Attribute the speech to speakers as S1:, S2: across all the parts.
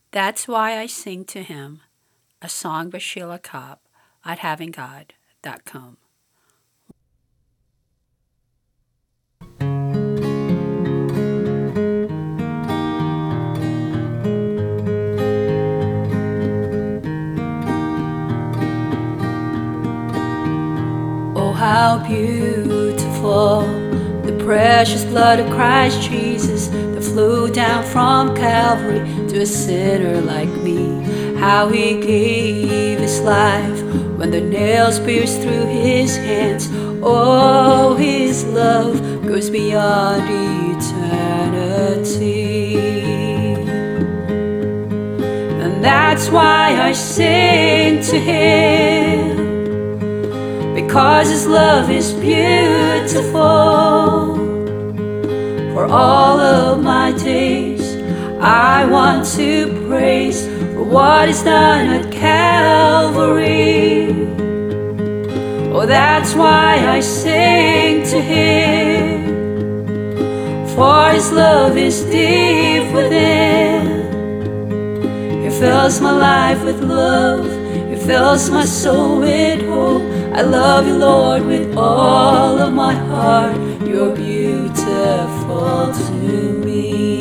S1: That's why I sing to him, a song by Sheila Cobb at havinggod.com. Oh, how beautiful the precious blood of Christ Jesus that flew down from Calvary to a sinner like me. How he gave his life when the nails pierced through his hands. Oh, his love goes beyond eternity. And that's why I sing to him, because his love is beautiful. For all of my days I want to praise for what is done at Calvary. Oh, that's why I sing to him, for his love is deep within. It fills my life with love, it fills my soul with hope. I love you, Lord, with all of my heart. You're beautiful to me.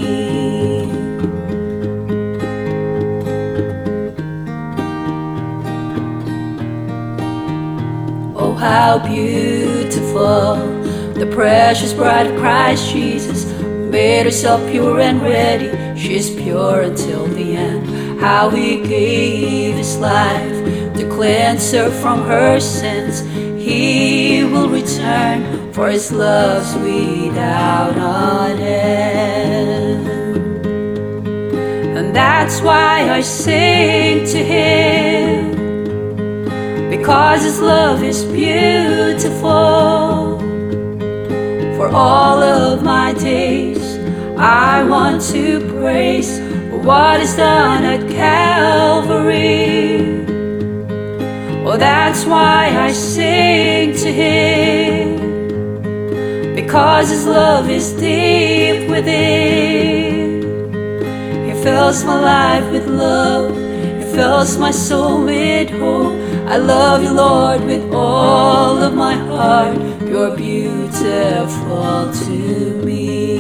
S1: Oh, how beautiful the precious bride of Christ Jesus made herself pure and ready. She's pure until the end. How he gave his life to cleanse her from her sins. He will return, for his love's without an end. And that's why I sing to him, because his love is beautiful. For all of my days I want to praise for what is done at Calvary. Oh, that's why I sing to him, because his love is deep within. He fills my life with love, he fills my soul with hope. I love you, Lord, with all of my heart. You're beautiful to me.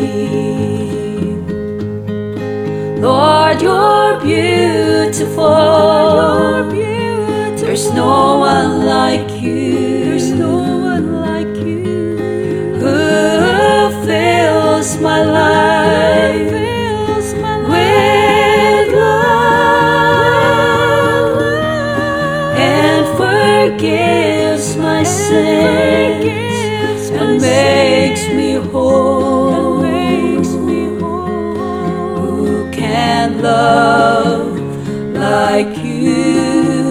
S1: Lord, you're beautiful. There's no one like you. There's no one like you. Who fills my life with love and forgives my sins and makes me whole. Who can love like you,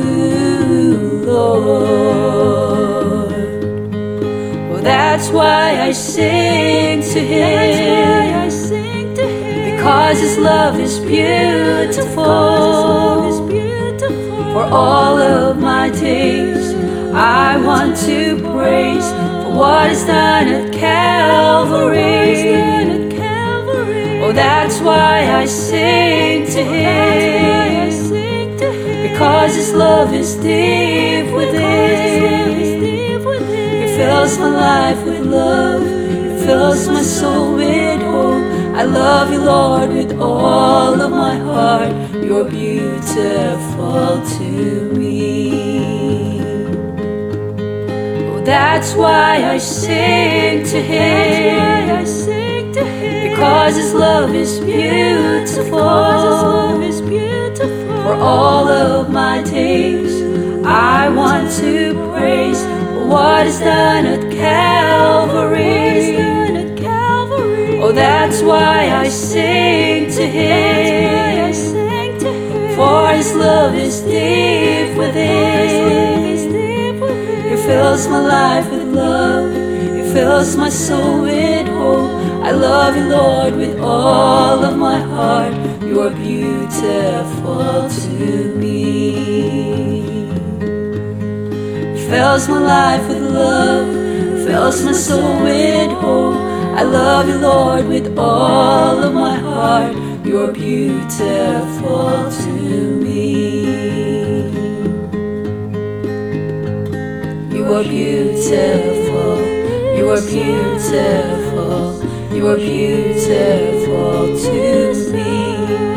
S1: Lord? Well, that's why I sing to him, because his love is beautiful. For all of my days I want to praise for what is done at Calvary. Oh, that's why I sing to him, because his love is deep within. He fills my life with love, he fills my soul with hope. I love you, Lord, with all of my heart. You're beautiful to me. Oh, that's why I sing to him, because his love is beautiful. For all of my days I want to praise for what is done at Calvary. Oh, that's why I sing to him, for his love is deep within. He fills my life with love, he fills my soul with hope. I love you, Lord, with all of my heart. You are beautiful to me. He fills my life with love, fills my soul with hope. I love you, Lord, with all of my heart. You're beautiful to me. You are beautiful. You are beautiful. You are beautiful to me.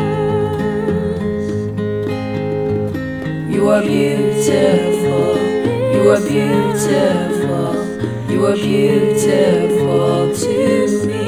S1: You are beautiful. You are beautiful. You are beautiful to me.